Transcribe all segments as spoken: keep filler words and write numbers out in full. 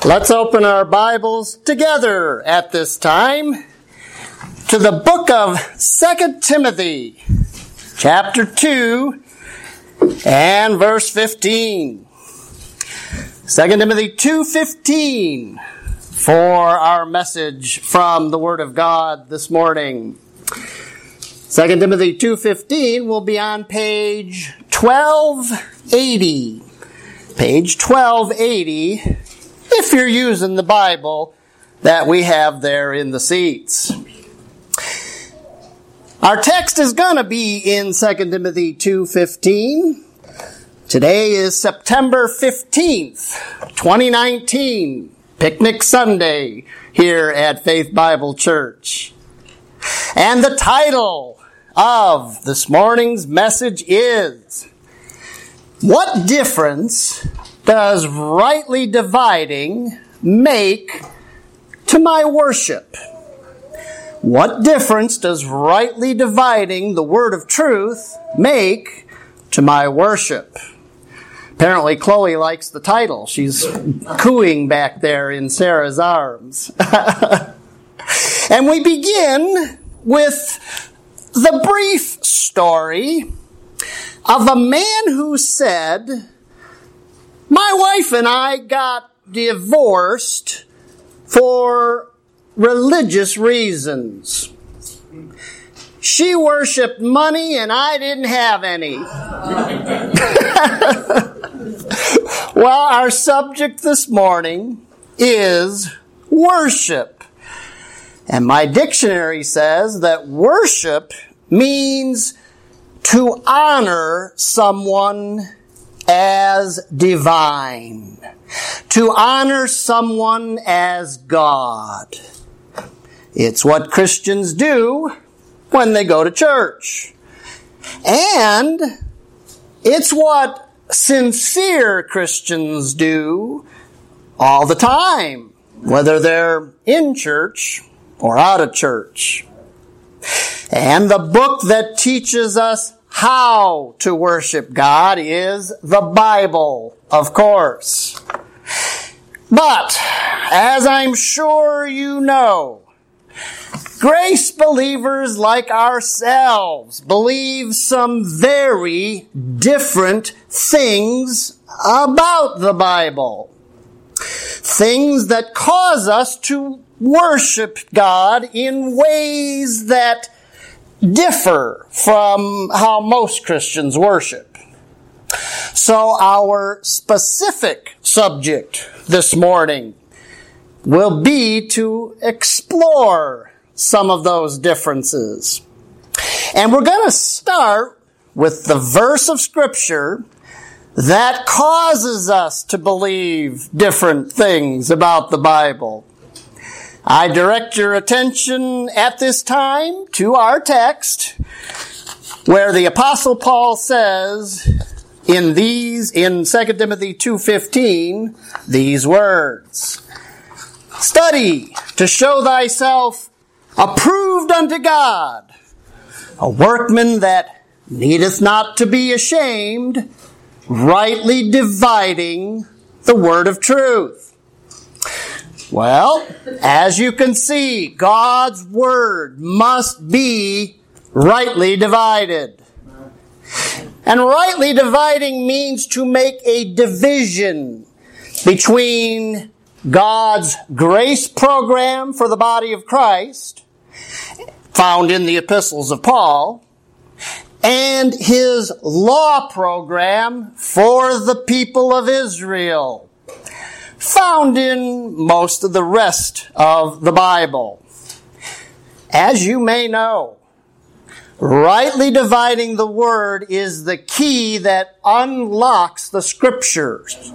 Let's open our Bibles together at this time to the book of Second Timothy, chapter two, and verse fifteen. Second Timothy two fifteen for our message from the Word of God this morning. Second Timothy two fifteen will be on page twelve eighty. Page twelve eighty, if you're using the Bible that we have there in the seats. Our text is going to be in Second Timothy two fifteen. Today is September fifteenth, twenty nineteen, Picnic Sunday here at Faith Bible Church. And the title of this morning's message is, What Difference Does Rightly Dividing Make to My Worship? What difference does rightly dividing the word of truth make to my worship? Apparently, Chloe likes the title. She's cooing back there in Sarah's arms. And we begin with the brief story of a man who said, my wife and I got divorced for religious reasons. She worshiped money and I didn't have any. Well, our subject this morning is worship. And my dictionary says that worship means to honor someone as divine. To honor someone as God. It's what Christians do when they go to church. And it's what sincere Christians do all the time, whether they're in church or out of church. And the book that teaches us how to worship God is the Bible, of course. But, as I'm sure you know, grace believers like ourselves believe some very different things about the Bible. Things that cause us to worship God in ways that differ from how most Christians worship. So our specific subject this morning will be to explore some of those differences. And we're going to start with the verse of Scripture that causes us to believe different things about the Bible. I direct your attention at this time to our text, where the Apostle Paul says in these, in Second Timothy two fifteen, these words, Study to show thyself approved unto God, a workman that needeth not to be ashamed, rightly dividing the word of truth. Well, as you can see, God's word must be rightly divided. And rightly dividing means to make a division between God's grace program for the body of Christ, found in the epistles of Paul, and His law program for the people of Israel, found in most of the rest of the Bible. As you may know, rightly dividing the word is the key that unlocks the Scriptures.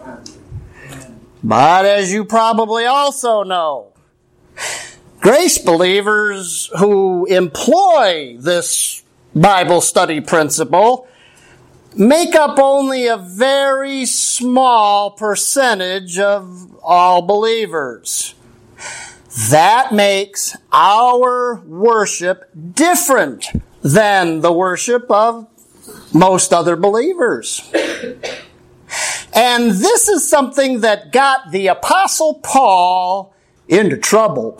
But as you probably also know, grace believers who employ this Bible study principle make up only a very small percentage of all believers. That makes our worship different than the worship of most other believers. And this is something that got the Apostle Paul into trouble.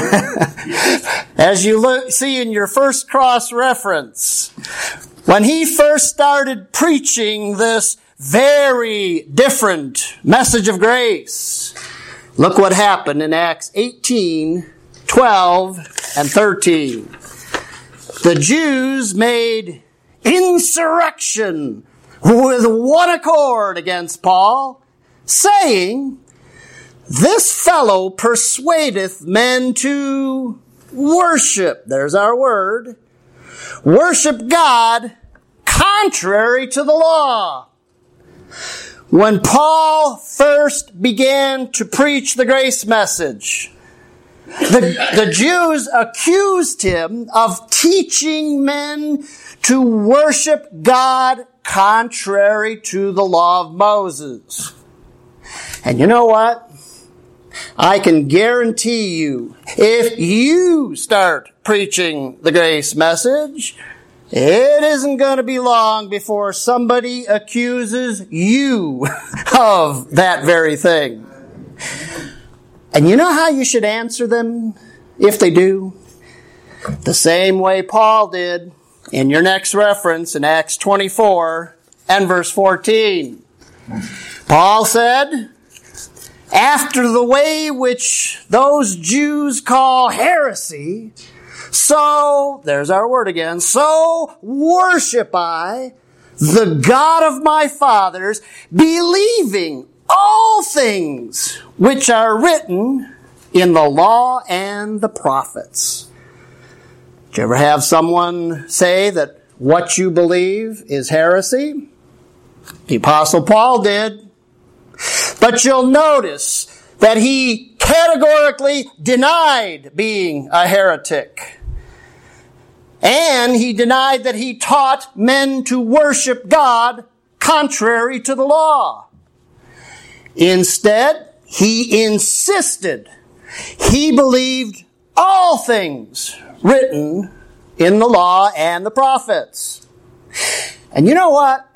As you look, see in your first cross-reference, when he first started preaching this very different message of grace, look what happened in Acts eighteen, twelve, and thirteen. The Jews made insurrection with one accord against Paul, saying, "This fellow persuadeth men to worship," there's our word, "worship God contrary to the law." When Paul first began to preach the grace message, the, the Jews accused him of teaching men to worship God contrary to the law of Moses. And you know what? I can guarantee you, if you start preaching the grace message, it isn't going to be long before somebody accuses you of that very thing. And you know how you should answer them if they do? The same way Paul did in your next reference in Acts twenty-four and verse fourteen. Paul said, "After the way which those Jews call heresy, so," there's our word again, "so worship I the God of my fathers, believing all things which are written in the law and the prophets." Did you ever have someone say that what you believe is heresy? The Apostle Paul did. But you'll notice that he categorically denied being a heretic. And he denied that he taught men to worship God contrary to the law. Instead, he insisted he believed all things written in the law and the prophets. And you know what?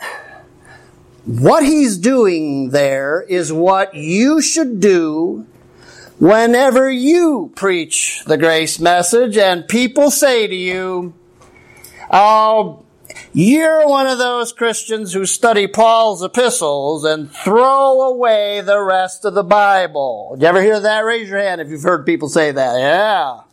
What he's doing there is what you should do whenever you preach the grace message and people say to you, "Oh, you're one of those Christians who study Paul's epistles and throw away the rest of the Bible." Did you ever hear that? Raise your hand if you've heard people say that. Yeah.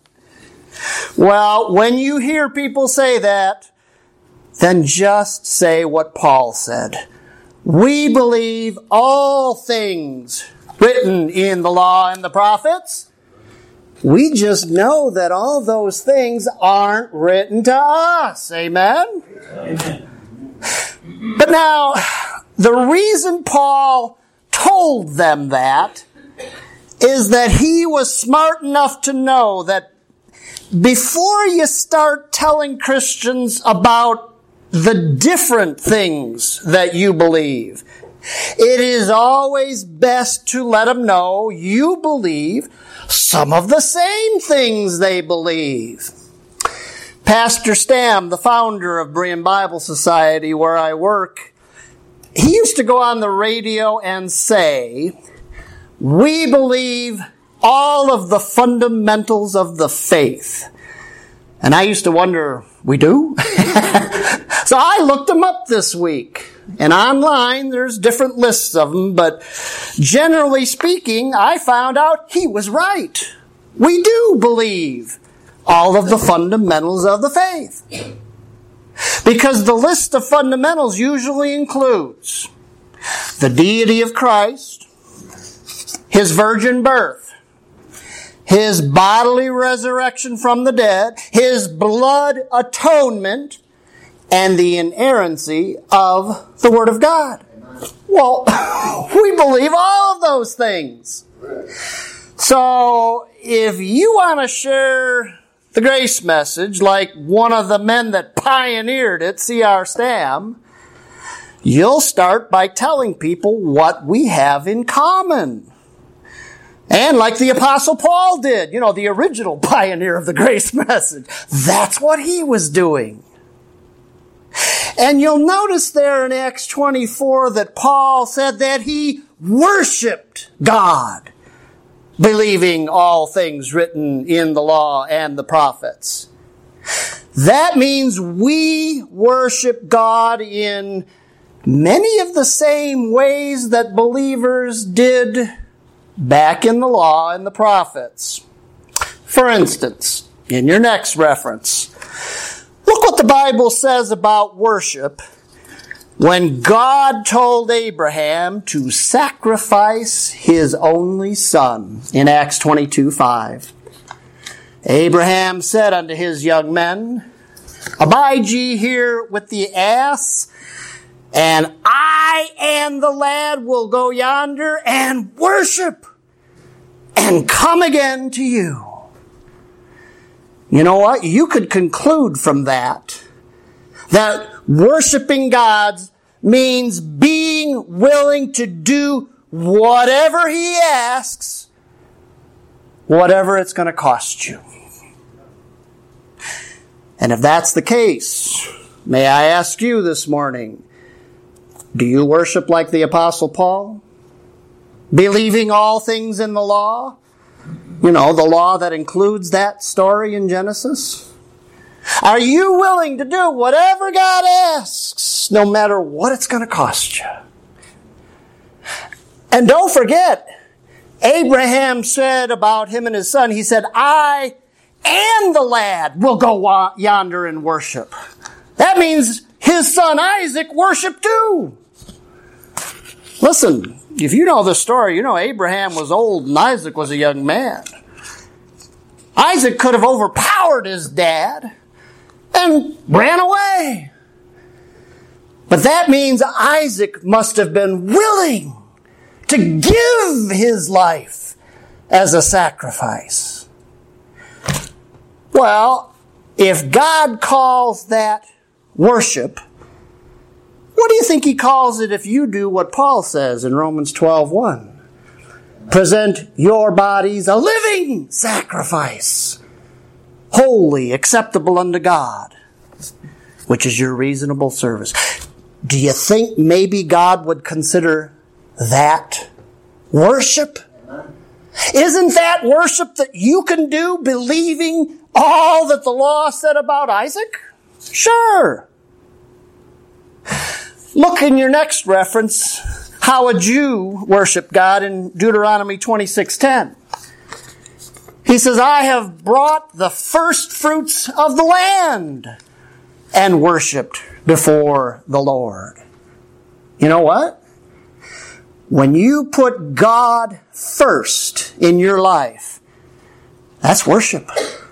Well, when you hear people say that, then just say what Paul said. We believe all things written in the law and the prophets. We just know that all those things aren't written to us. Amen? Amen. But now, the reason Paul told them that is that he was smart enough to know that before you start telling Christians about the different things that you believe, it is always best to let them know you believe some of the same things they believe. Pastor Stam, the founder of Berean Bible Society, where I work, he used to go on the radio and say, "We believe all of the fundamentals of the faith." And I used to wonder, we do? So I looked them up this week. And online, there's different lists of them, but generally speaking, I found out he was right. We do believe all of the fundamentals of the faith. Because the list of fundamentals usually includes the deity of Christ, His virgin birth, His bodily resurrection from the dead, His blood atonement, and the inerrancy of the Word of God. Well, we believe all of those things. So, if you want to share the grace message like one of the men that pioneered it, C R Stam, you'll start by telling people what we have in common. And like the Apostle Paul did, you know, the original pioneer of the grace message. That's what he was doing. And you'll notice there in Acts twenty-four that Paul said that he worshiped God, believing all things written in the law and the prophets. That means we worship God in many of the same ways that believers did back in the law and the prophets. For instance, in your next reference, look what the Bible says about worship when God told Abraham to sacrifice his only son in Acts twenty-two five. Abraham said unto his young men, Abide ye here with the ass, and I and the lad will go yonder and worship and come again to you. You know what? You could conclude from that that worshiping God means being willing to do whatever He asks, whatever it's going to cost you. And if that's the case, may I ask you this morning, do you worship like the Apostle Paul? Believing all things in the law? You know, the law that includes that story in Genesis? Are you willing to do whatever God asks, no matter what it's going to cost you? And don't forget, Abraham said about him and his son, he said, I and the lad will go yonder and worship. That means his son Isaac worshiped too. Listen, if you know the story, you know Abraham was old and Isaac was a young man. Isaac could have overpowered his dad and ran away. But that means Isaac must have been willing to give his life as a sacrifice. Well, if God calls that worship, what do you think He calls it if you do what Paul says in Romans twelve one? Present your bodies a living sacrifice, holy, acceptable unto God, which is your reasonable service. Do you think maybe God would consider that worship? Isn't that worship that you can do believing all that the law said about Isaac? Sure. Look in your next reference how a Jew worshiped God in Deuteronomy twenty-six ten. He says, I have brought the first fruits of the land and worshipped before the Lord. You know what? When you put God first in your life, that's worship.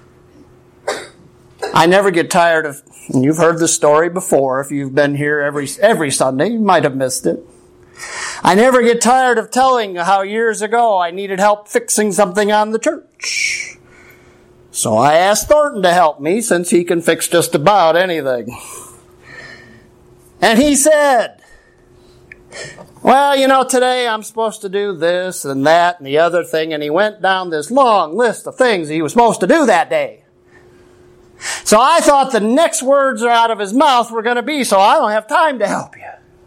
I never get tired of, and you've heard the story before, if you've been here every every Sunday, you might have missed it. I never get tired of telling how years ago I needed help fixing something on the church. So I asked Thornton to help me, since he can fix just about anything. And he said, well, you know, today I'm supposed to do this and that and the other thing. And he went down this long list of things he was supposed to do that day. So I thought the next words out of his mouth were going to be, so I don't have time to help you.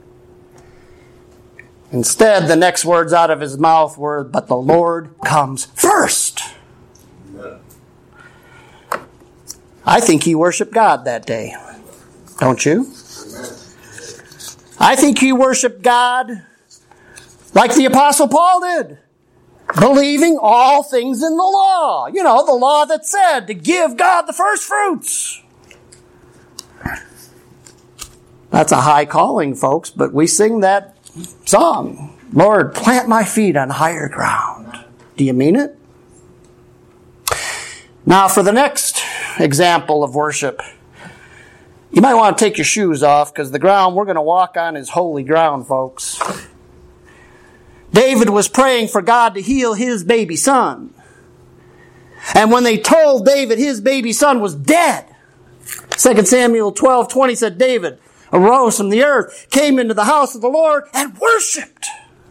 Instead, the next words out of his mouth were, but the Lord comes first. I think he worshiped God that day. Don't you? I think he worshiped God like the Apostle Paul did, believing all things in the law. You know, the law that said to give God the first fruits. That's a high calling, folks, but we sing that song. Lord, plant my feet on higher ground. Do you mean it? Now, for the next example of worship, you might want to take your shoes off, because the ground we're going to walk on is holy ground, folks. David was praying for God to heal his baby son. And when they told David his baby son was dead, Second Samuel twelve twenty said, David arose from the earth, came into the house of the Lord, and worshipped.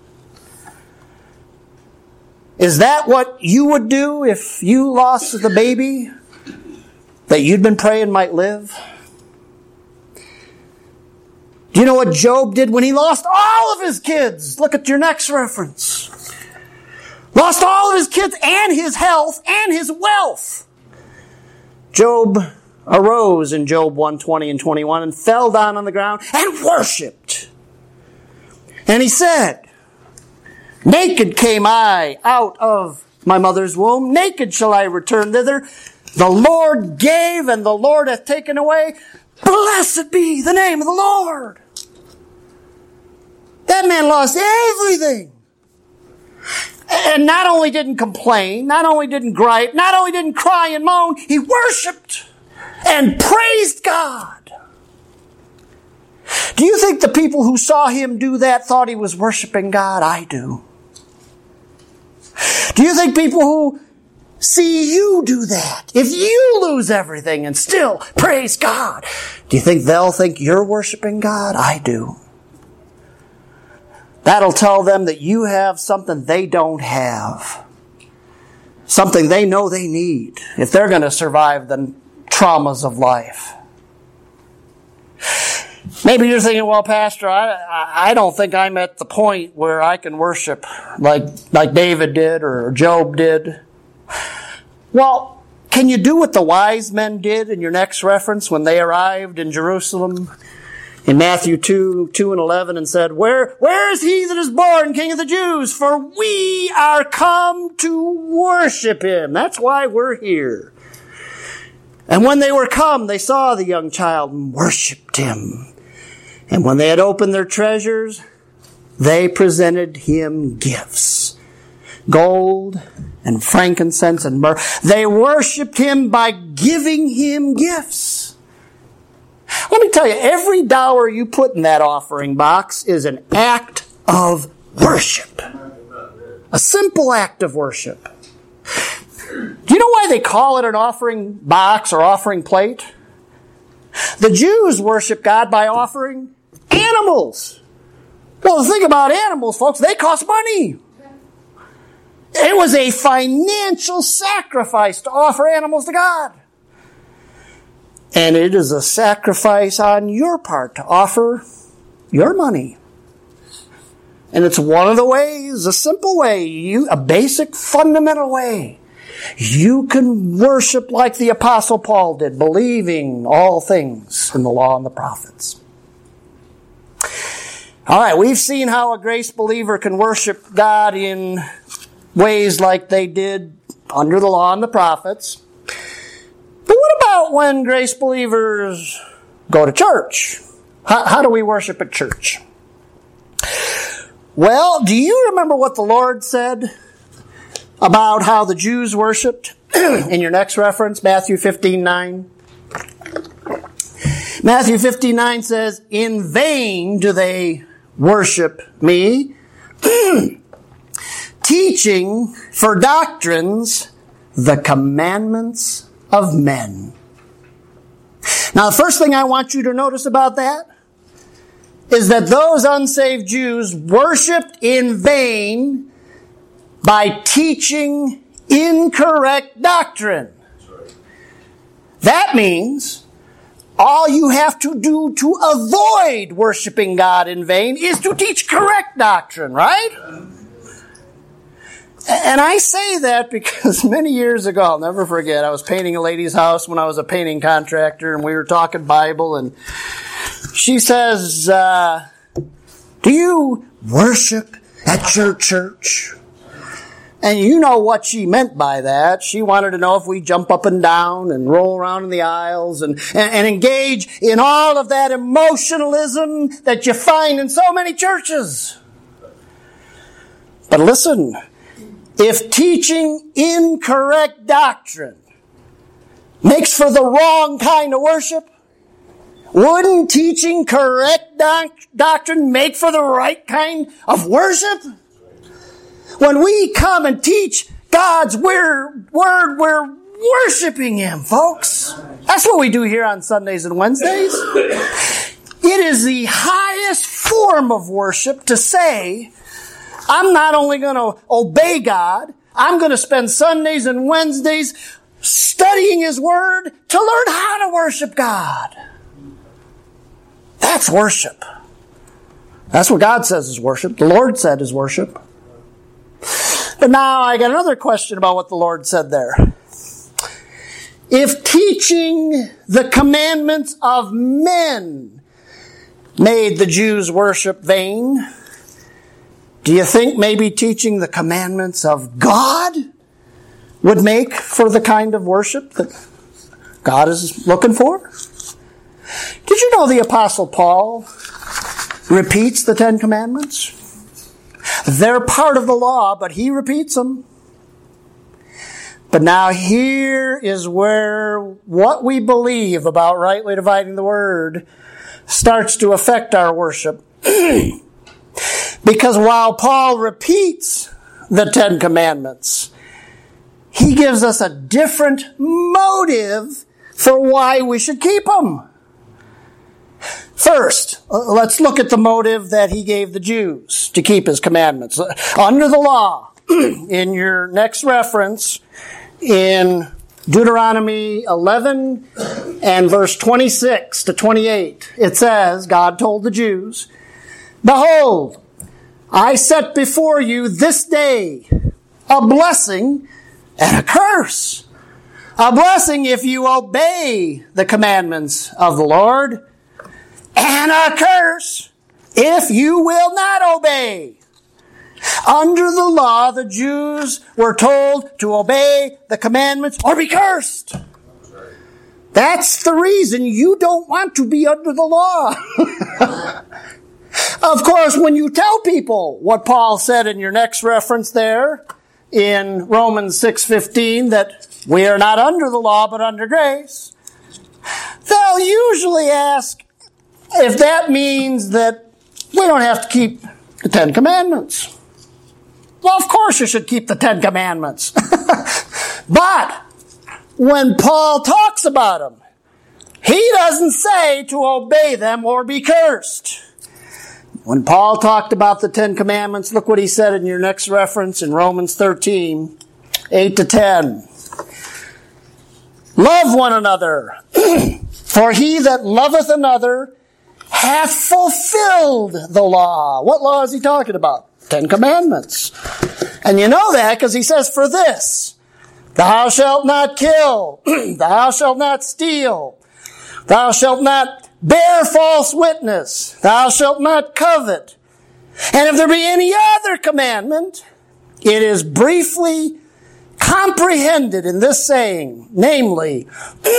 Is that what you would do if you lost the baby that you'd been praying might live? Do you know what Job did when he lost all of his kids? Look at your next reference. Lost all of his kids and his health and his wealth. Job arose in Job one twenty and twenty-one and fell down on the ground and worshipped. And he said, naked came I out of my mother's womb, naked shall I return thither. The Lord gave and the Lord hath taken away. Blessed be the name of the Lord. That man lost everything. And not only didn't complain, not only didn't gripe, not only didn't cry and moan, he worshiped and praised God. Do you think the people who saw him do that thought he was worshiping God? I do. Do you think people who see you do that, if you lose everything and still praise God, do you think they'll think you're worshiping God? I do. That'll tell them that you have something they don't have. Something they know they need if they're going to survive the traumas of life. Maybe you're thinking, well, Pastor, I, I don't think I'm at the point where I can worship like, like David did or Job did. Well, can you do what the wise men did in your next reference when they arrived in Jerusalem in Matthew two, two and eleven and said, Where, where is he that is born King of the Jews? For we are come to worship him. That's why we're here. And when they were come, they saw the young child and worshipped him. And when they had opened their treasures, they presented him gifts. Gold and frankincense and myrrh. They worshipped him by giving him gifts. Let me tell you, every dollar you put in that offering box is an act of worship. A simple act of worship. Do you know why they call it an offering box or offering plate? The Jews worship God by offering animals. Well, the thing about animals, folks, they cost money. It was a financial sacrifice to offer animals to God. And it is a sacrifice on your part to offer your money. And it's one of the ways, a simple way, you, a basic fundamental way. You can worship like the Apostle Paul did, believing all things in the law and the prophets. All right, we've seen how a grace believer can worship God in ways like they did under the law and the prophets. But what about when grace believers go to church? How, how do we worship at church? Well, do you remember what the Lord said about how the Jews worshipped? In your next reference, Matthew fifteen nine. Matthew fifteen nine says, In vain do they worship me, teaching for doctrines the commandments of men. Now, the first thing I want you to notice about that is that those unsaved Jews worshiped in vain by teaching incorrect doctrine. That means all you have to do to avoid worshiping God in vain is to teach correct doctrine, right? And I say that because many years ago, I'll never forget, I was painting a lady's house when I was a painting contractor, and we were talking Bible, and she says, uh, do you worship at your church? And you know what she meant by that. She wanted to know if we jump up and down and roll around in the aisles and, and, and engage in all of that emotionalism that you find in so many churches. But listen, if teaching incorrect doctrine makes for the wrong kind of worship, wouldn't teaching correct doc- doctrine make for the right kind of worship? When we come and teach God's word, we're worshiping Him, folks. That's what we do here on Sundays and Wednesdays. It is the highest form of worship to say, I'm not only going to obey God, I'm going to spend Sundays and Wednesdays studying His Word to learn how to worship God. That's worship. That's what God says is worship. The Lord said is worship. But now I got another question about what the Lord said there. If teaching the commandments of men made the Jews' worship vain, do you think maybe teaching the commandments of God would make for the kind of worship that God is looking for? Did you know the Apostle Paul repeats the Ten Commandments? They're part of the law, but he repeats them. But now here is where what we believe about rightly dividing the word starts to affect our worship. Because while Paul repeats the Ten Commandments, he gives us a different motive for why we should keep them. First, let's look at the motive that he gave the Jews to keep his commandments. Under the law, in your next reference, in Deuteronomy eleven and verse twenty-six to twenty-eight, it says, God told the Jews, "Behold, I set before you this day a blessing and a curse. A blessing if you obey the commandments of the Lord, and a curse if you will not obey." Under the law, the Jews were told to obey the commandments or be cursed. That's the reason you don't want to be under the law. Of course, when you tell people what Paul said in your next reference there, in Romans six fifteen, that we are not under the law but under grace, they'll usually ask if that means that we don't have to keep the Ten Commandments. Well, of course you should keep the Ten Commandments. But when Paul talks about them, he doesn't say to obey them or be cursed. When Paul talked about the Ten Commandments, look what he said in your next reference in Romans thirteen, eight to ten. Love one another, for he that loveth another hath fulfilled the law. What law is he talking about? Ten Commandments. And you know that because he says, for this, thou shalt not kill, thou shalt not steal, thou shalt not bear false witness, thou shalt not covet. And if there be any other commandment, it is briefly comprehended in this saying, namely,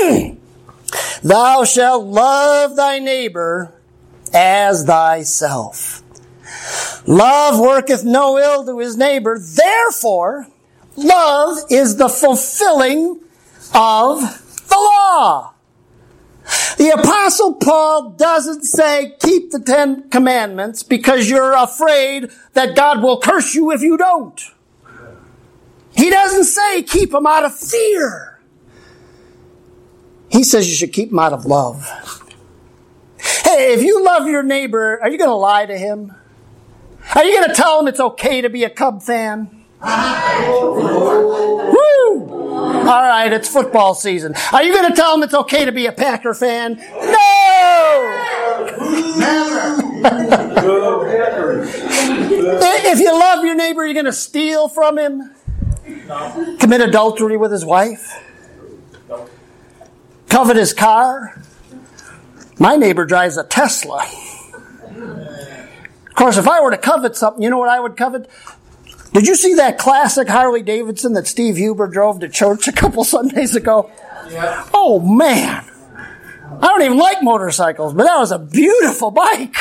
thou shalt love thy neighbor as thyself. Love worketh no ill to his neighbor. Therefore, love is the fulfilling of the law. The Apostle Paul doesn't say keep the Ten Commandments because you're afraid that God will curse you if you don't. He doesn't say keep them out of fear. He says you should keep them out of love. Hey, if you love your neighbor, are you going to lie to him? Are you going to tell him it's okay to be a Cub fan? Woo! All right, it's football season. Are you going to tell him it's okay to be a Packer fan? No! If you love your neighbor, you're going to steal from him? Commit adultery with his wife? Covet his car? My neighbor drives a Tesla. Of course, if I were to covet something, you know what I would covet? Did you see that classic Harley Davidson that Steve Huber drove to church a couple Sundays ago? Yeah. Oh, man. I don't even like motorcycles, but that was a beautiful bike.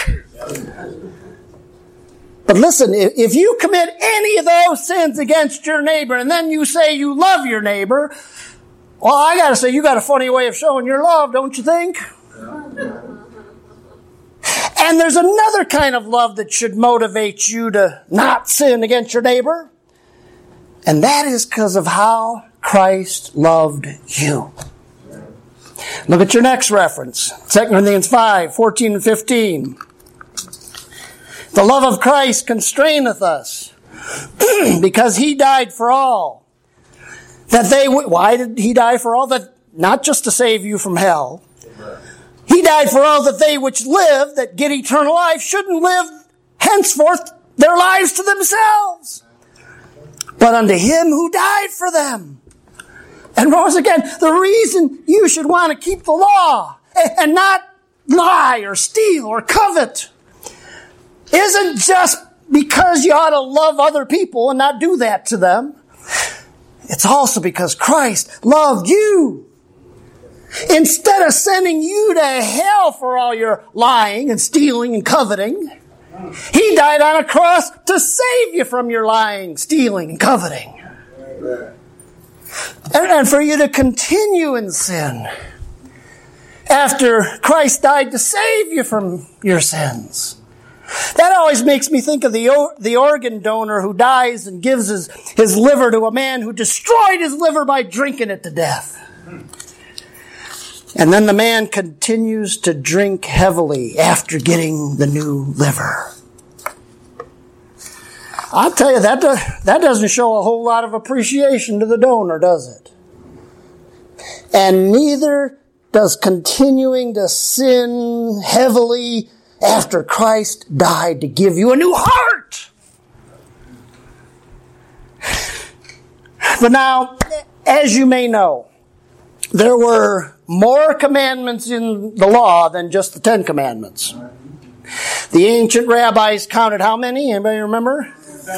But listen, if you commit any of those sins against your neighbor and then you say you love your neighbor, well, I got to say, you got a funny way of showing your love, don't you think? Yeah. And there's another kind of love that should motivate you to not sin against your neighbor. And that is because of how Christ loved you. Look at your next reference. Second Corinthians five, fourteen and fifteen. The love of Christ constraineth us, because he died for all. That they, why did he die for all? That not just to save you from hell. He died for all that they which live, that get eternal life, shouldn't live henceforth their lives to themselves, but unto him who died for them and rose again. The reason you should want to keep the law and not lie or steal or covet isn't just because you ought to love other people and not do that to them. It's also because Christ loved you. Instead of sending you to hell for all your lying and stealing and coveting, he died on a cross to save you from your lying, stealing, and coveting. And, and for you to continue in sin after Christ died to save you from your sins. That always makes me think of the the organ donor who dies and gives his, his liver to a man who destroyed his liver by drinking it to death. And then the man continues to drink heavily after getting the new liver. I'll tell you, that, do, that doesn't show a whole lot of appreciation to the donor, does it? And neither does continuing to sin heavily after Christ died to give you a new heart. But now, as you may know, there were more commandments in the law than just the Ten Commandments. The ancient rabbis counted how many? Anybody remember?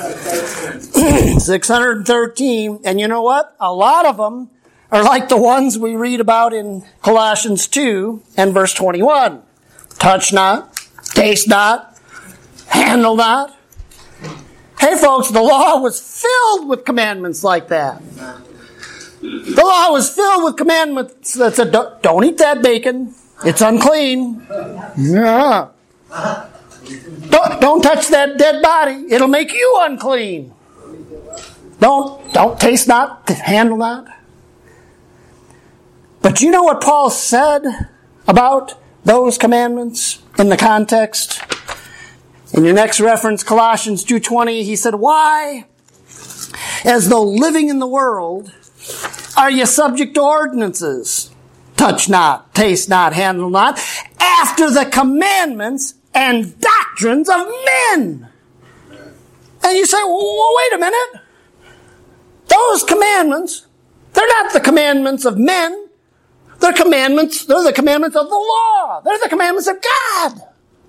six hundred thirteen. And you know what? A lot of them are like the ones we read about in Colossians two and verse twenty-one. Touch not, taste not, handle not. Hey folks, the law was filled with commandments like that. The law was filled with commandments that said, don't, don't eat that bacon. It's unclean. Yeah. Don't, don't touch that dead body. It'll make you unclean. Don't, don't taste not, handle not. But you know what Paul said about those commandments in the context? In your next reference, Colossians two twenty, he said, why, as though living in the world, are you subject to ordinances? Touch not, taste not, handle not, after the commandments and doctrines of men. And you say, well, wait a minute. Those commandments, they're not the commandments of men. They're commandments, they're the commandments of the law. They're the commandments of God.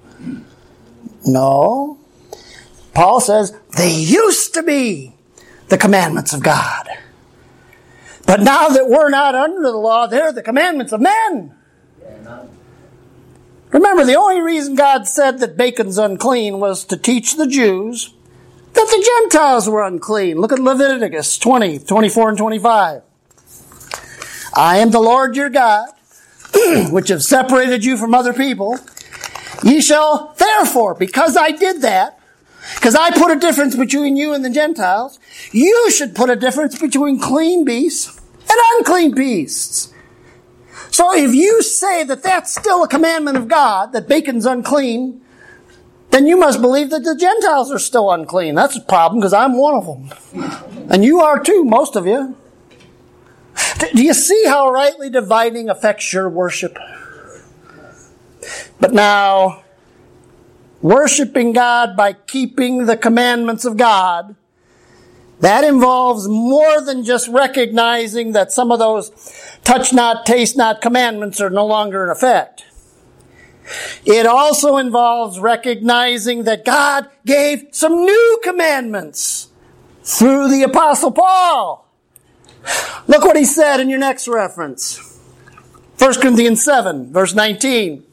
No. Paul says they used to be the commandments of God. But now that we're not under the law, they're the commandments of men. Remember, the only reason God said that bacon's unclean was to teach the Jews that the Gentiles were unclean. Look at Leviticus twenty, twenty-four and twenty-five. I am the Lord your God, which have separated you from other people. Ye shall therefore, because I did that, because I put a difference between you and the Gentiles, you should put a difference between clean beasts and unclean beasts. So if you say that that's still a commandment of God, that bacon's unclean, then you must believe that the Gentiles are still unclean. That's a problem, because I'm one of them. And you are too, most of you. Do you see how rightly dividing affects your worship? But now, worshiping God by keeping the commandments of God, that involves more than just recognizing that some of those touch not, taste not commandments are no longer in effect. It also involves recognizing that God gave some new commandments through the Apostle Paul. Look what he said in your next reference. First Corinthians seven, verse nineteen.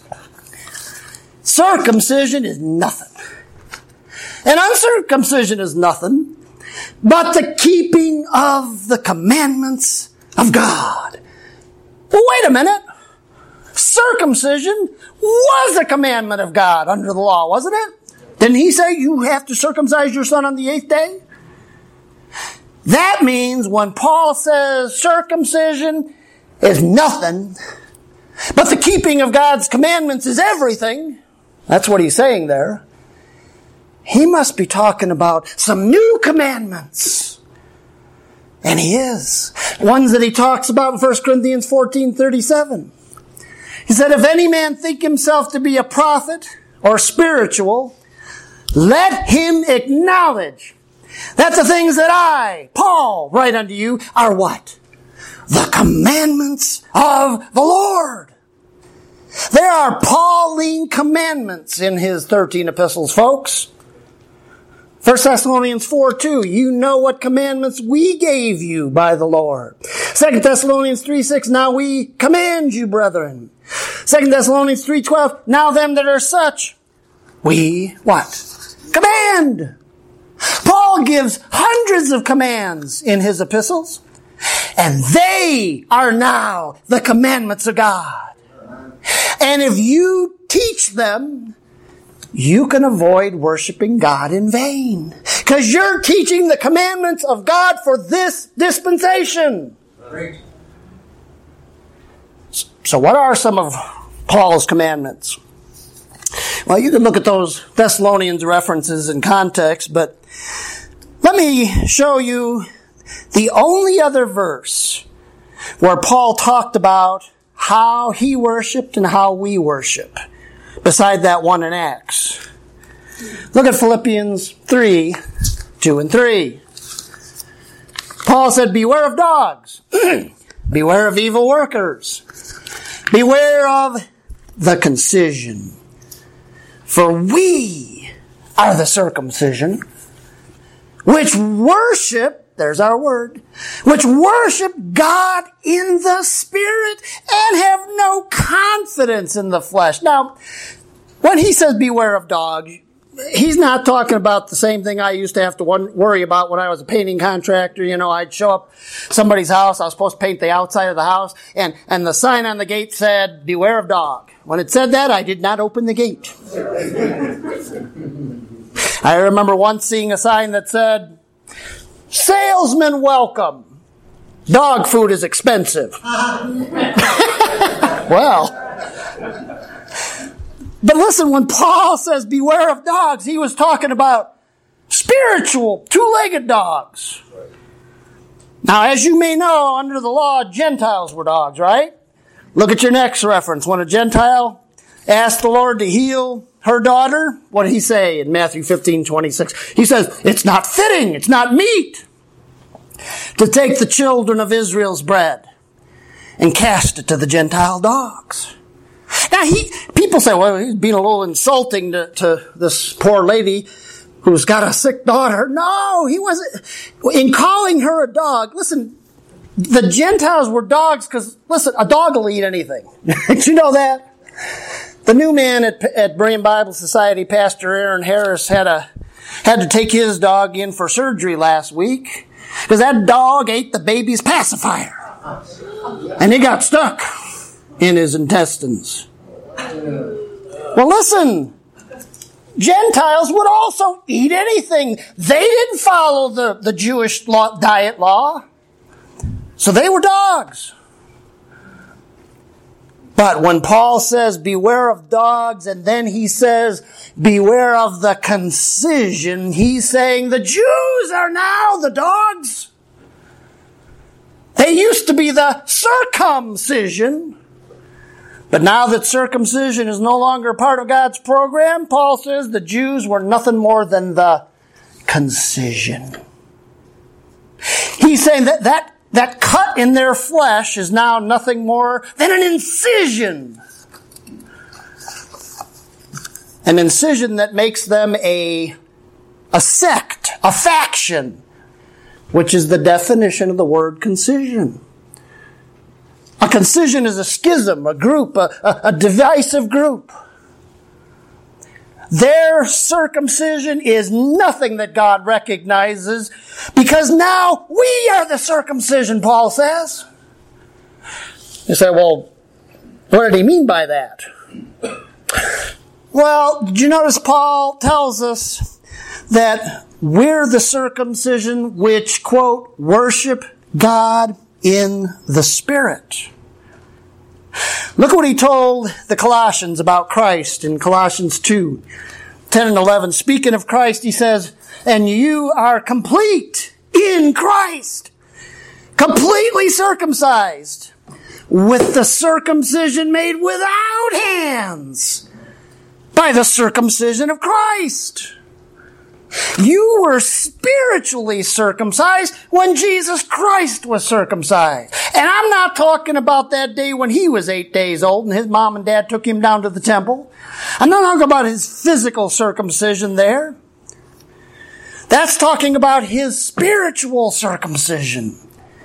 Circumcision is nothing. And uncircumcision is nothing but the keeping of the commandments of God. Well, wait a minute. Circumcision was a commandment of God under the law, wasn't it? Didn't he say you have to circumcise your son on the eighth day? That means when Paul says circumcision is nothing, but the keeping of God's commandments is everything, that's what he's saying there. He must be talking about some new commandments. And he is. Ones that he talks about in First Corinthians fourteen thirty-seven. He said, if any man think himself to be a prophet or spiritual, Let him acknowledge that the things that I, Paul, write unto you are what? The commandments of the Lord. There are Pauline commandments in his thirteen epistles, folks. First Thessalonians four two, you know what commandments we gave you by the Lord. Second Thessalonians three six, now we command you, brethren. Second Thessalonians three twelve, now them that are such, we what? Command. Paul gives hundreds of commands in his epistles, and they are now the commandments of God. And if you teach them, you can avoid worshiping God in vain. Because you're teaching the commandments of God for this dispensation. Great. So what are some of Paul's commandments? Well, you can look at those Thessalonians references in context, but let me show you the only other verse where Paul talked about how he worshiped and how we worship, beside that one in Acts. Look at Philippians three, two and three. Paul said, beware of dogs. Beware of evil workers. Beware of the concision. For we are the circumcision, which worship, there's our word, which worship God in the Spirit and have no confidence in the flesh. Now, when he says beware of dogs, he's not talking about the same thing I used to have to worry about when I was a painting contractor. You know, I'd show up somebody's house. I was supposed to paint the outside of the house, and, and the sign on the gate said, beware of dog. When it said that, I did not open the gate. I remember once seeing a sign that said, salesman welcome. Dog food is expensive. Well, but listen, when Paul says beware of dogs, he was talking about spiritual, two-legged dogs. Now, as you may know, under the law, Gentiles were dogs, right? Look at your next reference. When a Gentile asked the Lord to heal her daughter, what did he say in Matthew fifteen twenty-six? He says, it's not fitting, it's not meet to take the children of Israel's bread and cast it to the Gentile dogs. Now, he, people say, well, he's being a little insulting to, to this poor lady who's got a sick daughter. No, he wasn't. In calling her a dog, listen, the Gentiles were dogs because, listen, a dog will eat anything. Did you know that? The new man at, at Berean Bible Society, Pastor Aaron Harris, had a had to take his dog in for surgery last week because that dog ate the baby's pacifier. And it got stuck in his intestines. Well, listen, Gentiles would also eat anything. They didn't follow the, the Jewish law, diet law. So they were dogs. But when Paul says, beware of dogs, and then he says, beware of the concision, he's saying the Jews are now the dogs. They used to be the circumcision. But now that circumcision is no longer part of God's program, Paul says the Jews were nothing more than the concision. He's saying that that That cut in their flesh is now nothing more than an incision. An incision that makes them a, a sect, a faction, which is the definition of the word concision. A concision is a schism, a group, a, a, a divisive group. Their circumcision is nothing that God recognizes because now we are the circumcision, Paul says. You say, well, what did he mean by that? Well, did you notice Paul tells us that we're the circumcision which, quote, worship God in the Spirit. Look what he told the Colossians about Christ in Colossians two, ten and eleven. Speaking of Christ, he says, and you are complete in Christ, completely circumcised, with the circumcision made without hands, by the circumcision of Christ. You were spiritually circumcised when Jesus Christ was circumcised. And I'm not talking about that day when he was eight days old and his mom and dad took him down to the temple. I'm not talking about his physical circumcision there. That's talking about his spiritual circumcision.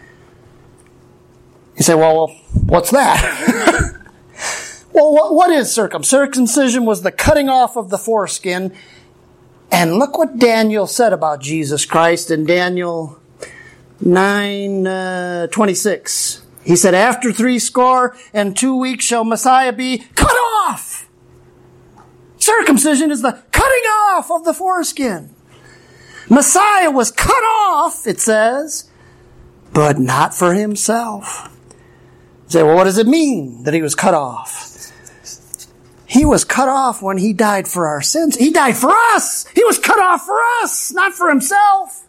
You say, well, what's that? Well, what is circumcision? Circumcision was the cutting off of the foreskin. And look what Daniel said about Jesus Christ in Daniel nine twenty-six. He said, after three score and two weeks shall Messiah be cut off. Circumcision is the cutting off of the foreskin. Messiah was cut off, it says, but not for himself. You say, well, what does it mean that he was cut off? He was cut off when he died for our sins. He died for us. He was cut off for us, not for himself.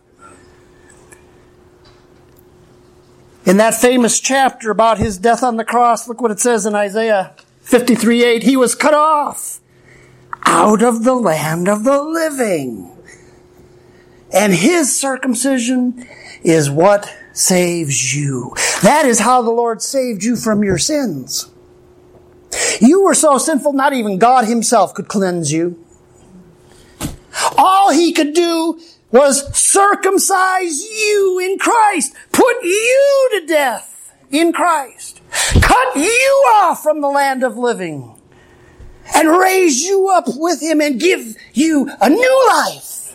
In that famous chapter about his death on the cross, look what it says in Isaiah fifty-three eight. He was cut off out of the land of the living. And his circumcision is what saves you. That is how the Lord saved you from your sins. You were so sinful, not even God himself could cleanse you. All he could do was circumcise you in Christ. Put you to death in Christ. Cut you off from the land of living. And raise you up with him and give you a new life.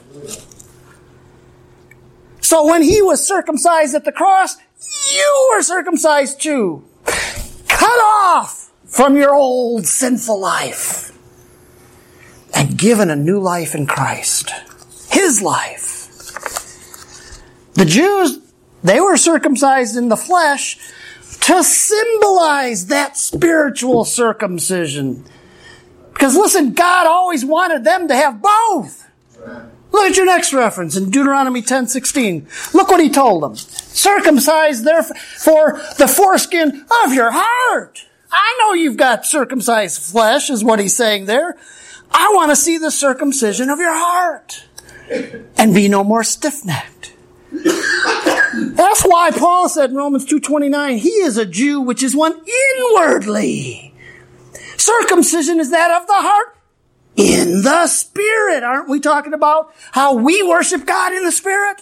So when he was circumcised at the cross, you were circumcised too. Cut off from your old sinful life and given a new life in Christ. His life. The Jews, they were circumcised in the flesh to symbolize that spiritual circumcision. Because listen, God always wanted them to have both. Look at your next reference in Deuteronomy ten sixteen. Look what he told them. Circumcise therefore the foreskin of your heart. I know you've got circumcised flesh, is what he's saying there. I want to see the circumcision of your heart. And be no more stiff-necked. That's why Paul said in Romans two twenty-nine, he is a Jew which is one inwardly. Circumcision is that of the heart in the Spirit. Aren't we talking about how we worship God in the Spirit?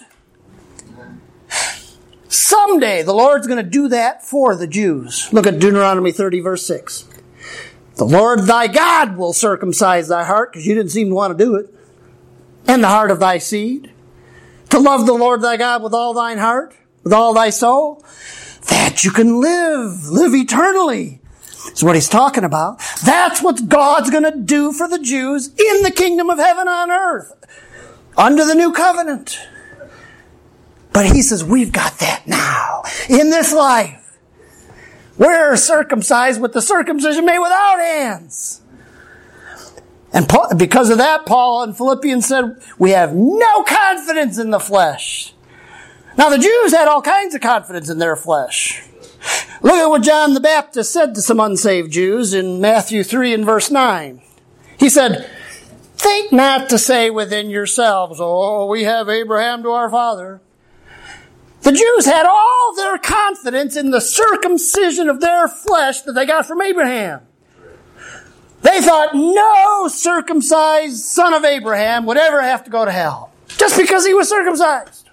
Someday the Lord's going to do that for the Jews. Look at Deuteronomy thirty verse six. The Lord thy God will circumcise thy heart, because you didn't seem to want to do it, and the heart of thy seed, to love the Lord thy God with all thine heart, with all thy soul, that you can live, live eternally. That's what he's talking about. That's what God's going to do for the Jews in the kingdom of heaven on earth, under the new covenant. But he says, we've got that now, in this life. We're circumcised with the circumcision made without hands. And Paul, because of that, Paul in Philippians said, we have no confidence in the flesh. Now the Jews had all kinds of confidence in their flesh. Look at what John the Baptist said to some unsaved Jews in Matthew three and verse nine. He said, think not to say within yourselves, oh, we have Abraham to our father. The Jews had all their confidence in the circumcision of their flesh that they got from Abraham. They thought no circumcised son of Abraham would ever have to go to hell, just because he was circumcised.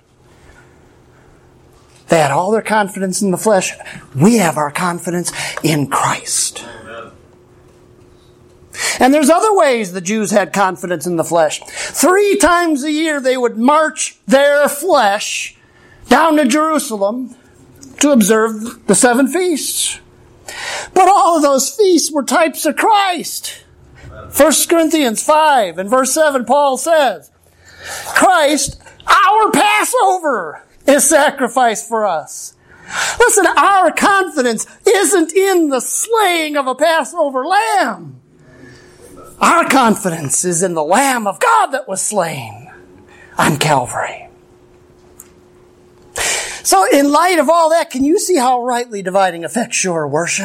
They had all their confidence in the flesh. We have our confidence in Christ. Amen. And there's other ways the Jews had confidence in the flesh. Three times a year they would march their flesh down to Jerusalem to observe the seven feasts. But all of those feasts were types of Christ. First Corinthians five and verse seven, Paul says, Christ, our Passover, is sacrificed for us. Listen, our confidence isn't in the slaying of a Passover lamb. Our confidence is in the Lamb of God that was slain on Calvary. So in light of all that, can you see how rightly dividing affects your worship?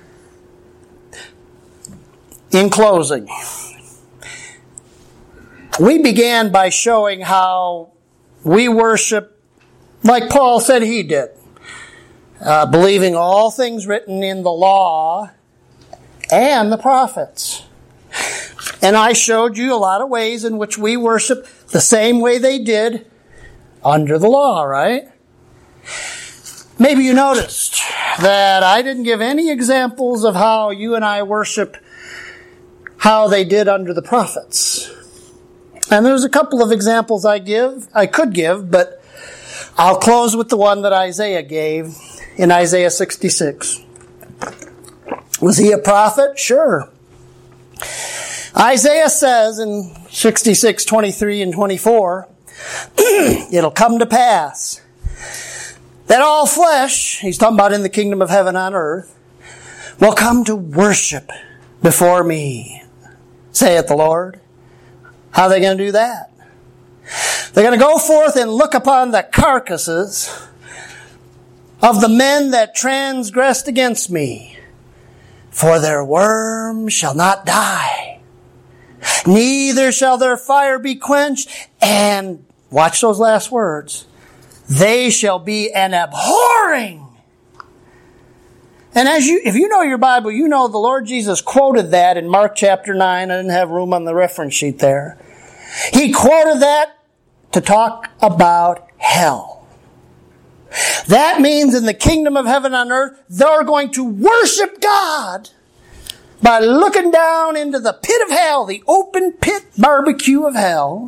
In closing, we began by showing how we worship like Paul said he did, uh, believing all things written in the law and the prophets. And I showed you a lot of ways in which we worship the same way they did under the law, right? Maybe you noticed that I didn't give any examples of how you and I worship how they did under the prophets. And there's a couple of examples I give, I could give, but I'll close with the one that Isaiah gave in Isaiah sixty-six. Was he a prophet? Sure. Isaiah says in sixty-six, twenty-three and twenty-four, it'll come to pass that all flesh, he's talking about in the kingdom of heaven on earth, will come to worship before me, saith the Lord. How are they going to do that? They're going to go forth and look upon the carcasses of the men that transgressed against me, for their worm shall not die, neither shall their fire be quenched, and, watch those last words, they shall be an abhorring. And as you, if you know your Bible, you know the Lord Jesus quoted that in Mark chapter nine. I didn't have room on the reference sheet there. He quoted that to talk about hell. That means in the kingdom of heaven on earth, they're going to worship God by looking down into the pit of hell, the open pit barbecue of hell,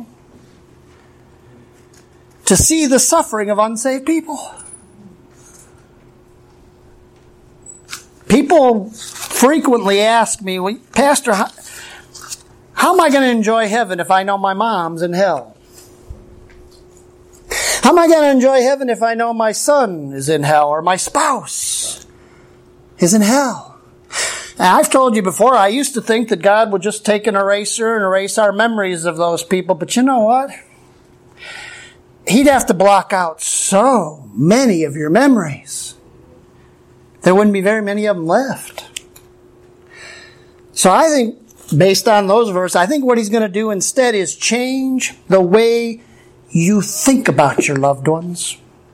to see the suffering of unsaved people. People frequently ask me, well, Pastor, how, how am I going to enjoy heaven if I know my mom's in hell? How am I going to enjoy heaven if I know my son is in hell or my spouse is in hell? Now, I've told you before, I used to think that God would just take an eraser and erase our memories of those people. But you know what? He'd have to block out so many of your memories. There wouldn't be very many of them left. So I think, based on those verses, I think what he's going to do instead is change the way you think about your loved ones.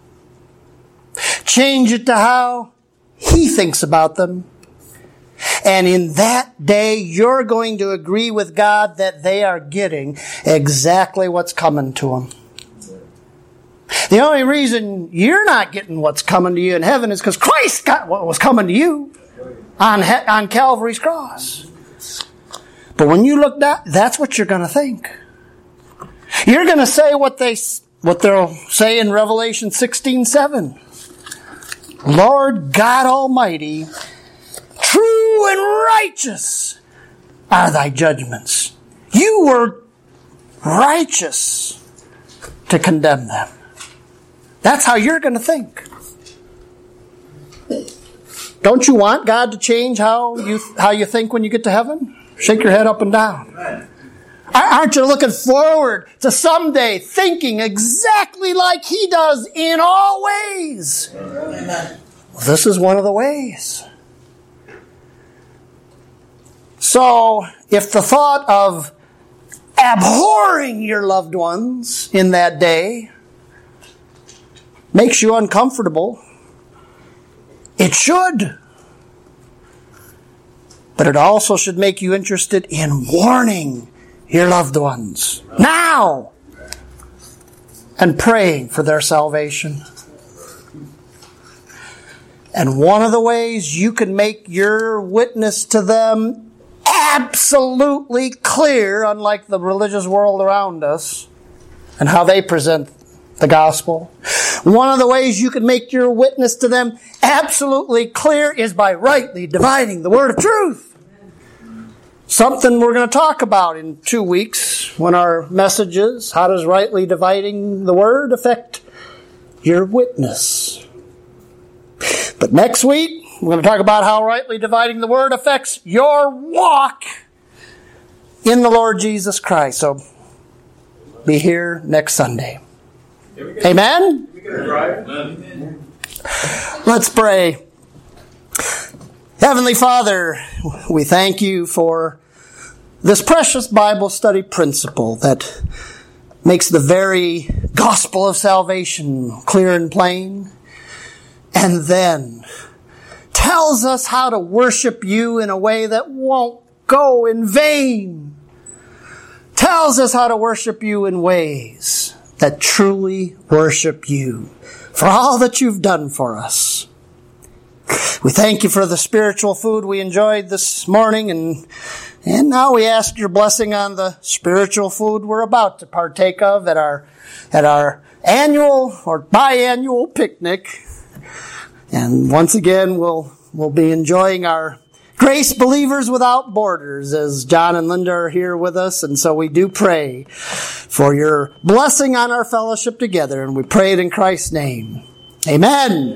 Change it to how he thinks about them. And in that day, you're going to agree with God that they are getting exactly what's coming to them. The only reason you're not getting what's coming to you in heaven is because Christ got what was coming to you on, on Calvary's cross. But when you look down, that's what you're going to think. You're going to say what they what they'll say in Revelation sixteen seven. Lord God Almighty, true and righteous are thy judgments. You were righteous to condemn them. That's how you're going to think. Don't you want God to change how you how you think when you get to heaven? Shake your head up and down. Aren't you looking forward to someday thinking exactly like He does in all ways? Amen. Well, this is one of the ways. So, if the thought of abhorring your loved ones in that day makes you uncomfortable, it should. But it also should make you interested in warning your loved ones now and praying for their salvation. And one of the ways you can make your witness to them absolutely clear, unlike the religious world around us and how they present the gospel, one of the ways you can make your witness to them absolutely clear is by rightly dividing the word of truth. Something we're going to talk about in two weeks when our message is, how does rightly dividing the word affect your witness? But next week, we're going to talk about how rightly dividing the word affects your walk in the Lord Jesus Christ. So be here next Sunday. Amen? Amen? Let's pray. Heavenly Father, we thank you for this precious Bible study principle that makes the very gospel of salvation clear and plain, and then tells us how to worship you in a way that won't go in vain. Tells us how to worship you in ways that truly worship you for all that you've done for us. We thank you for the spiritual food we enjoyed this morning, and and now we ask your blessing on the spiritual food we're about to partake of at our at our annual or biannual picnic. And once again, we'll we'll be enjoying our Grace Believers Without Borders as John and Linda are here with us. And so we do pray for your blessing on our fellowship together, and we pray it in Christ's name. Amen.